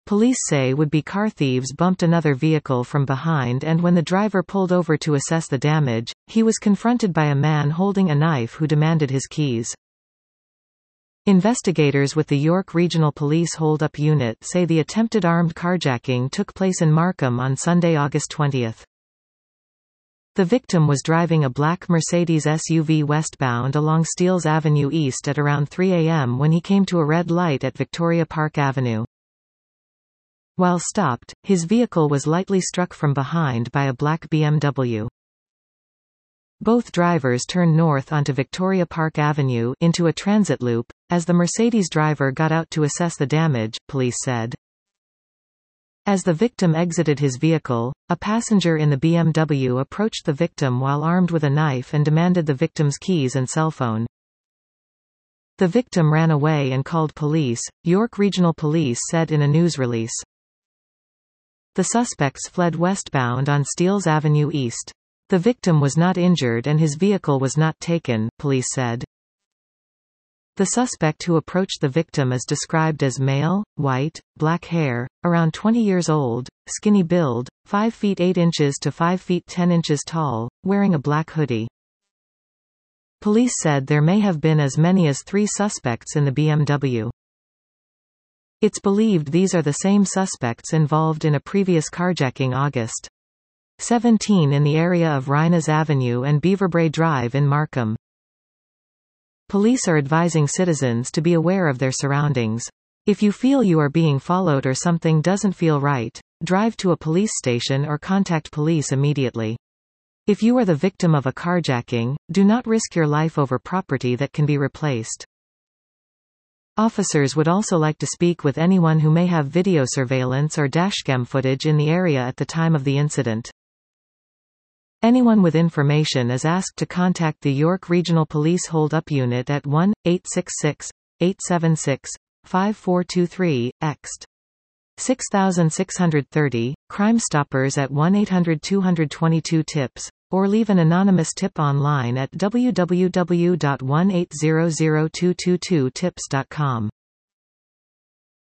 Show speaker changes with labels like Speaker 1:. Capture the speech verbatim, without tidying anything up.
Speaker 1: Police say would-be car thieves bumped another vehicle from behind, and when the driver pulled over to assess the damage, he was confronted by a man holding a knife who demanded his keys. Investigators with the York Regional Police Hold-Up Unit say the attempted armed carjacking took place in Markham on Sunday, August twentieth. The victim was driving a black Mercedes S U V westbound along Steeles Avenue East at around three a m when he came to a red light at Victoria Park Avenue. While stopped, his vehicle was lightly struck from behind by a black B M W. Both drivers turned north onto Victoria Park Avenue into a transit loop, as the Mercedes driver got out to assess the damage, police said. As the victim exited his vehicle, a passenger in the B M W approached the victim while armed with a knife and demanded the victim's keys and cell phone. The victim ran away and called police, York Regional Police said in a news release. The suspects fled westbound on Steeles Avenue East. The victim was not injured and his vehicle was not taken, police said. The suspect who approached the victim is described as male, white, black hair, around twenty years old, skinny build, five feet eight inches to five feet ten inches tall, wearing a black hoodie. Police said there may have been as many as three suspects in the B M W. It's believed these are the same suspects involved in a previous carjacking August seventeenth in the area of Rhinas Avenue and Beaverbray Drive in Markham. Police are advising citizens to be aware of their surroundings. If you feel you are being followed or something doesn't feel right, drive to a police station or contact police immediately. If you are the victim of a carjacking, do not risk your life over property that can be replaced. Officers would also like to speak with anyone who may have video surveillance or dashcam footage in the area at the time of the incident. Anyone with information is asked to contact the York Regional Police Hold-Up Unit at one eight six six, eight seven six, five four two three, ext. six six three zero, Crime Stoppers at one eight hundred two two two tips, or leave an anonymous tip online at w w w dot one eight zero zero two two two tips dot com.